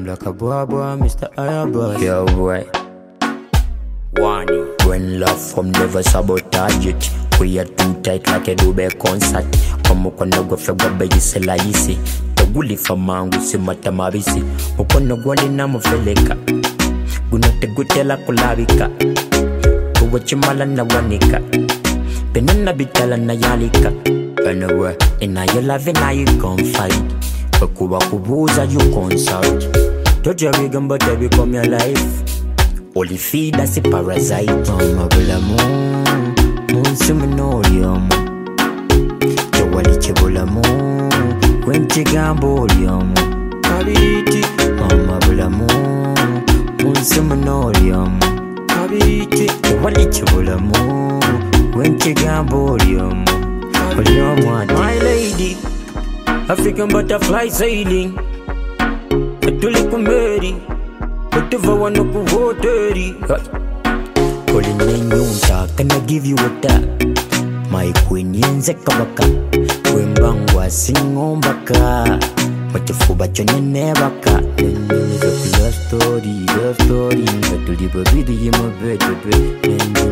like a boy, Mr. Ayaba. Yo, boy. Warning. When love from never sabotage it. We are too tight like a Dube concert. Kamukono go fegwa beji sela yisi. Taguli famangu si matamabisi. Mukono gwali na mufeleka. Gunote gutela kulabika. Kuwachimala na wanika. Penana bitala na yalika. Anyway, in your love and you confide. Bakuba kubuza you consult. Don't you vegan but I become your life. Only feed as a parasite. Mama bula moon, moon seminorium. Jawali chebula moon, quenchi gambolium. Kabiti, mama bula moon seminorium. Kabiti, jawali chebula moon, quenchi gambolium. My lady, African butterfly sailing. Atuliku meri, utuva no kuhoteri. Calling in yunta, can I give you a tap? My queen yenze kabaka, wembangwa singombaka. Matufuba chonye nebaka. Love story, Batuliba bidi yema bed.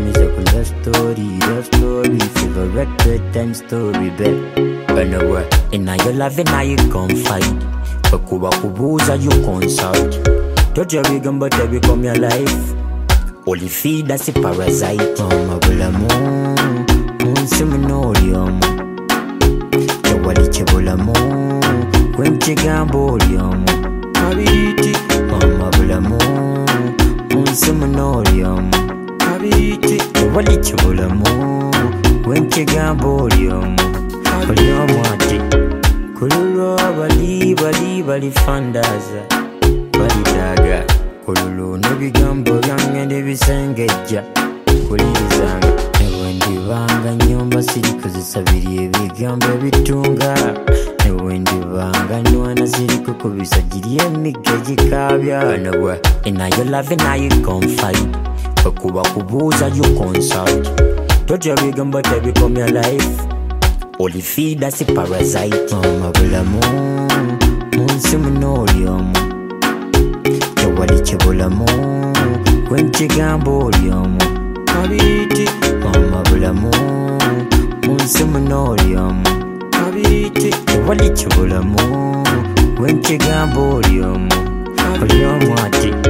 Love story, favorite bedtime story bed. Anyway, in your love and you confide. Bakuba kubuza you consult. Don't you vegan but I become your life. Only feed as a parasite. Mama bula moon seminorium. Jawali chebula moon, quenchi gambolium. Kabiti, mama bula moon seminorium. Kabiti, jawali chebula moon, quenchi gambolium. Poliomati, kululu bali fandaza, bali daga. Kululu nebigambo byange nebisengeja, kulizanga. Newendi banga nyumba siriko zisabiri ebigambo bitunga. Newendi banga nwana siriko kubisagiri emigeji kabya. Anyway, in your love and you confide. Bakuba kubuza you consult. Don't you vegan but I become your life. Only feed as a parasite. Mama bula moon seminorium. Jawali chebula moon, quenchi gambolium. Kabiti, mama bula moon seminorium. Kabiti, jawali chebula moon, quenchi gambolium. Poliomati.